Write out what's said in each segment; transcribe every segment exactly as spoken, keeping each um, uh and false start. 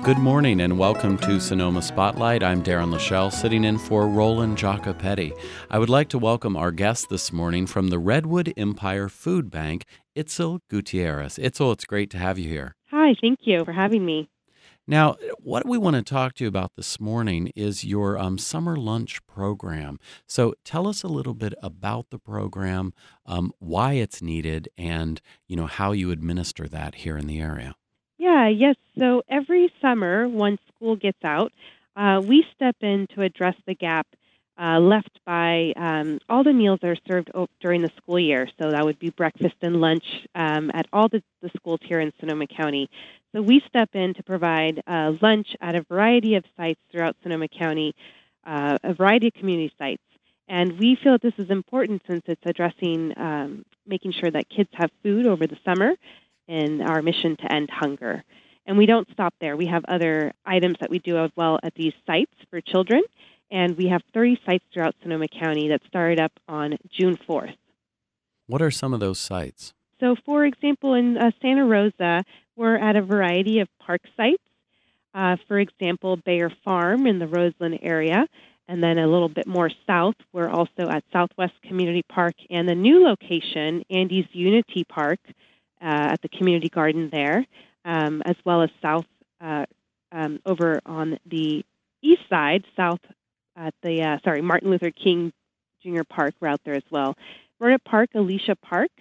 good morning and welcome to Sonoma Spotlight. I'm Darren Lachelle, sitting in for Roland Jacopetti. I would like to welcome our guest this morning from the Redwood Empire Food Bank, Itzel Gutierrez. Itzel, it's great to have you here. Hi, thank you for having me. Now, what we want to talk to you about this morning is your um, summer lunch program. So tell us a little bit about the program, um, why it's needed, and you know how you administer that here in the area. Yeah, yes. So every summer, once school gets out, uh, we step in to address the gap uh, left by um, all the meals that are served o- during the school year. So that would be breakfast and lunch um, at all the, the schools here in Sonoma County. So we step in to provide uh, lunch at a variety of sites throughout Sonoma County, uh, a variety of community sites. And we feel that this is important since it's addressing um, making sure that kids have food over the summer in our mission to end hunger. And we don't stop there. We have other items that we do as well at these sites for children. And we have thirty sites throughout Sonoma County that started up on June fourth. What are some of those sites? So, for example, in uh, Santa Rosa, we're at a variety of park sites. Uh, for example, Bayer Farm in the Roseland area. And then a little bit more south, we're also at Southwest Community Park and the new location, Andy's Unity Park, Uh, at the community garden there, um, as well as south uh, um, over on the east side, south at the, uh, sorry, Martin Luther King Junior Park. We're out there as well. We're at Park, Alicia Park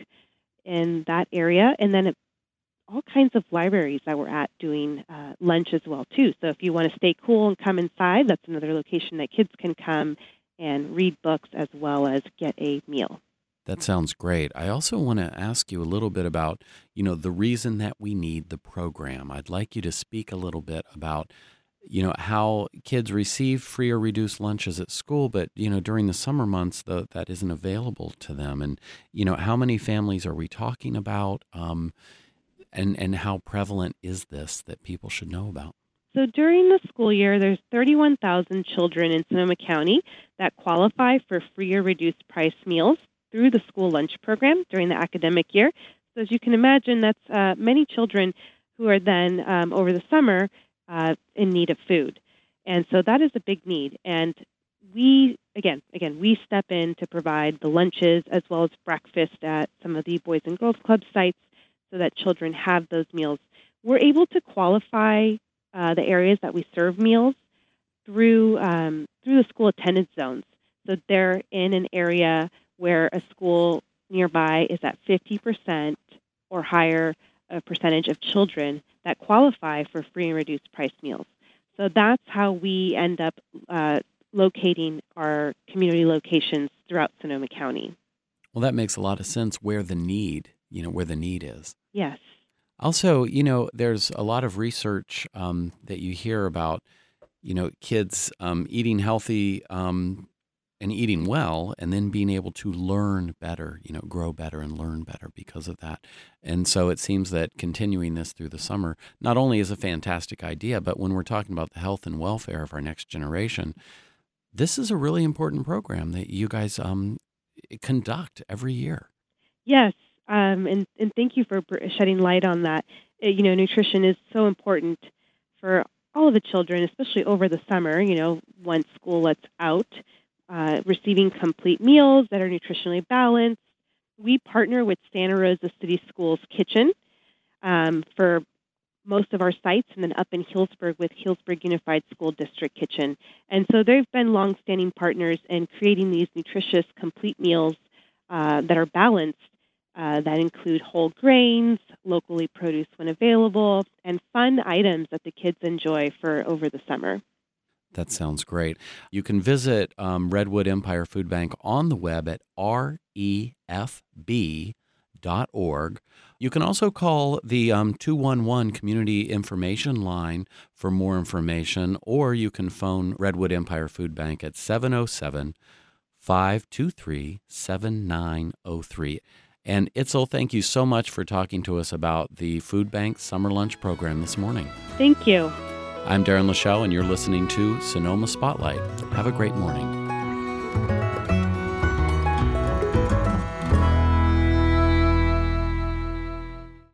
in that area, and then at all kinds of libraries that we're at doing uh, lunch as well, too. So if you want to stay cool and come inside, that's another location that kids can come and read books as well as get a meal. That sounds great. I also want to ask you a little bit about, you know, the reason that we need the program. I'd like you to speak a little bit about, you know, how kids receive free or reduced lunches at school, but, you know, during the summer months, the, that isn't available to them. And, you know, how many families are we talking about? Um, and, and how prevalent is this that people should know about? So during the school year, there's thirty-one thousand children in Sonoma County that qualify for free or reduced price meals through the school lunch program during the academic year. So as you can imagine, that's uh, many children who are then, um, over the summer, uh, in need of food. And so that is a big need. And we, again, again, we step in to provide the lunches as well as breakfast at some of the Boys and Girls Club sites so that children have those meals. We're able to qualify uh, the areas that we serve meals through um, through the school attendance zones. So they're in an area where a school nearby is at fifty percent or higher a percentage of children that qualify for free and reduced price meals. So that's how we end up uh, locating our community locations throughout Sonoma County. Well, that makes a lot of sense where the need, you know, where the need is. Yes. Also, you know, there's a lot of research um, that you hear about, you know, kids um, eating healthy um and eating well, and then being able to learn better, you know, grow better and learn better because of that. And so it seems that continuing this through the summer not only is a fantastic idea, but when we're talking about the health and welfare of our next generation, this is a really important program that you guys um, conduct every year. Yes, um, and, and thank you for br- shedding light on that. Uh, you know, nutrition is so important for all of the children, especially over the summer, you know, once school lets out. Uh, receiving complete meals that are nutritionally balanced. We partner with Santa Rosa City Schools Kitchen um, for most of our sites, and then up in Healdsburg with Healdsburg Unified School District Kitchen. And so they've been longstanding partners in creating these nutritious, complete meals uh, that are balanced, uh, that include whole grains, locally produced when available, and fun items that the kids enjoy for over the summer. That sounds great. You can visit um, Redwood Empire Food Bank on the web at R E F B dot org. You can also call the um, two one one Community Information Line for more information, or you can phone Redwood Empire Food Bank at seven oh seven, five two three, seven nine oh three. And Itzel, thank you so much for talking to us about the Food Bank Summer Lunch Program this morning. Thank you. I'm Darren Lachelle, and you're listening to Sonoma Spotlight. Have a great morning.